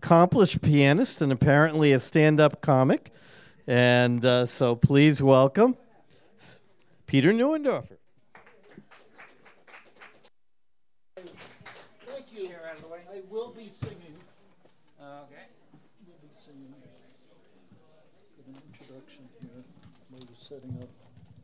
accomplished pianist and apparently a stand-up comic. And so please welcome Peter Neuendorfer. Thank you. I will be singing. Okay. We'll be singing. Get an introduction here. Maybe setting up.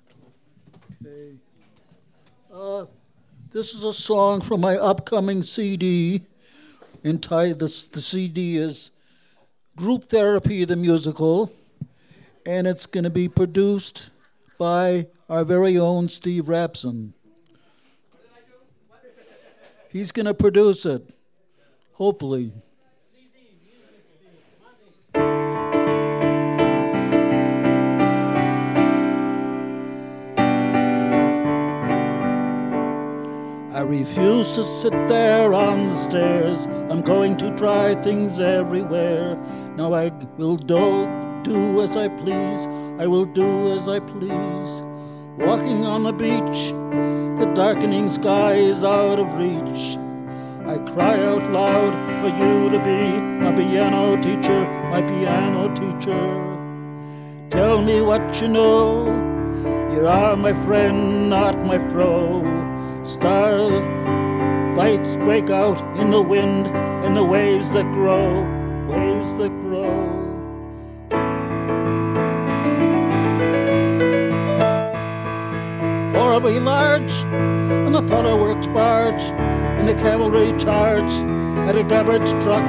Okay. This is a song from my upcoming CD. The CD is Group Therapy, the musical, and it's going to be produced by our very own Steve Rapson. He's going to produce it, hopefully. I refuse to sit there on the stairs. I'm going to try things everywhere. Now I will do as I please. I will do as I please. Walking on the beach, the darkening sky is out of reach. I cry out loud for you to be my piano teacher, my piano teacher. Tell me what you know. You are my friend, not my foe. Stars, fights break out in the wind, and the waves that grow, waves that grow. Horribly large, and the fellow works barge, and the cavalry charge at a garbage truck,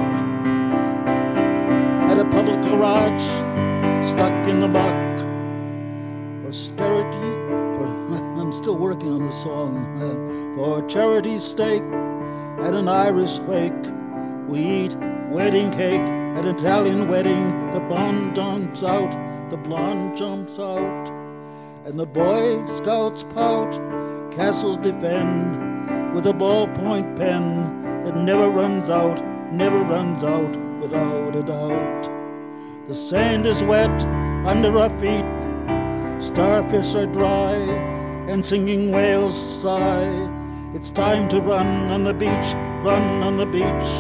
at a public garage, stuck in the muck. Austerity, I'm still working on the song. For charity's sake, at an Irish wake, we eat wedding cake. At an Italian wedding, the blonde jumps out, the blonde jumps out. And the Boy Scouts pout, castles defend, with a ballpoint pen that never runs out without a doubt. The sand is wet under our feet, starfish are dry, and singing whales sigh. It's time to run on the beach, run on the beach.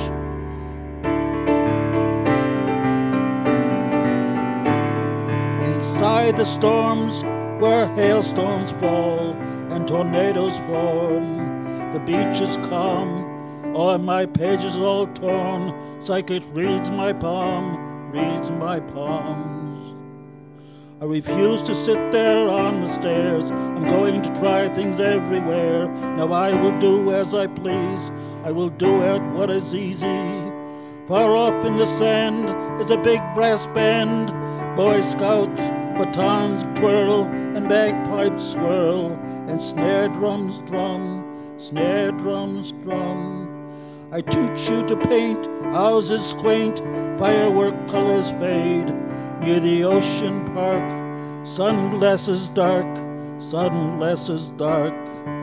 Inside the storms where hailstones fall and tornadoes form, the beach is calm, all my pages all torn. Psychic reads my palm, reads my palms. I refuse to sit there on the stairs. I'm going to try things everywhere. Now I will do as I please. I will do it what is easy. Far off in the sand is a big brass band. Boy Scouts, batons twirl, and bagpipes swirl, and snare drums drum, snare drums drum. I teach you to paint houses quaint, firework colors fade. Near the ocean park, sunglasses dark, sunglasses dark.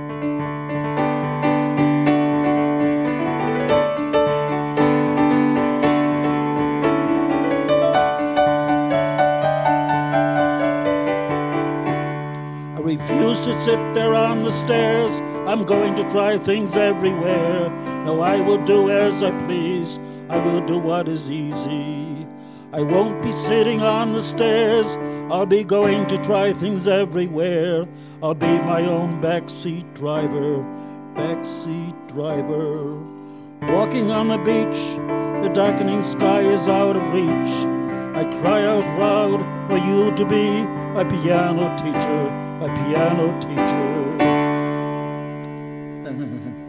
I refuse to sit there on the stairs. I'm going to try things everywhere. No, I will do as I please. I will do what is easy. I won't be sitting on the stairs. I'll be going to try things everywhere. I'll be my own backseat driver, backseat driver. Walking on the beach, the darkening sky is out of reach. I cry out loud for you to be my piano teacher, my piano teacher.